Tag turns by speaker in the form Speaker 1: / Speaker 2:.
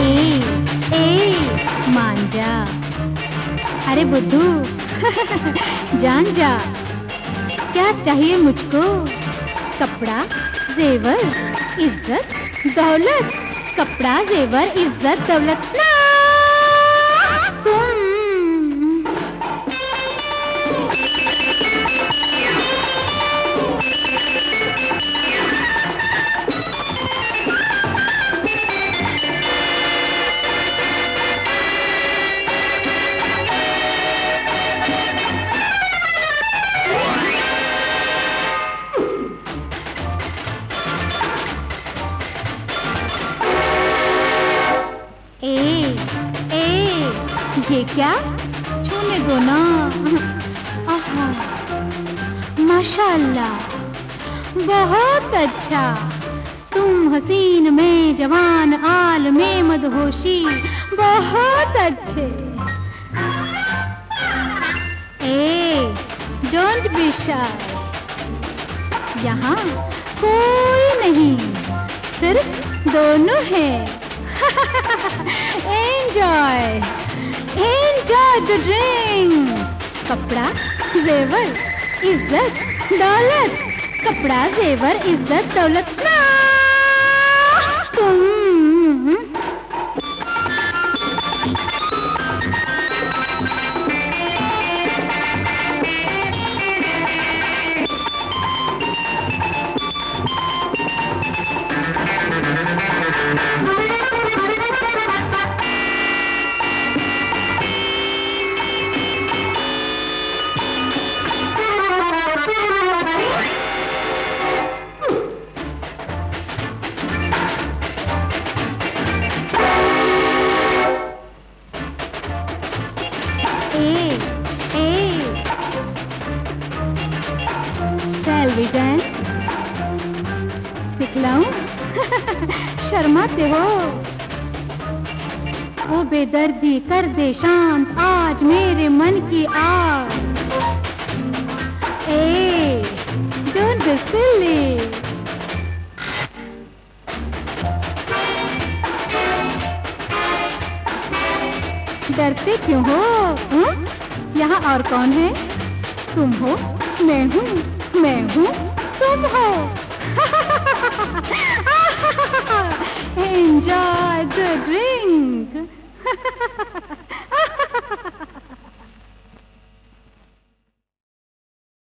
Speaker 1: ए मान जा। अरे बुद्धू जान जा, क्या चाहिए मुझको? कपड़ा, जेवर, इज्जत, दौलत। कपड़ा, जेवर, इज्जत, दौलत ना तुम। ये क्या? छूने दो ना। आहा, माशाअल्लाह, बहुत अच्छा। तुम हसीन में जवान, आल में मदहोशी, बहुत अच्छे। Don't be shy. यहाँ कोई नहीं, सिर्फ दोनों हैं। Enjoy the drink. कपड़ा, जेवर, इज्जत, दौलत। कपड़ा, जेवर, इज्जत, दौलत ना तुम। Shall we dance? सिखलाऊं? शर्माते हो? ओ बेदर्दी कर दे शांत आज मेरे मन की आग। Don't be silly. डरते क्यों हो? यहाँ और कौन है? तुम हो, मैं हूँ, मैं हूँ, तुम हो। Enjoy the drink.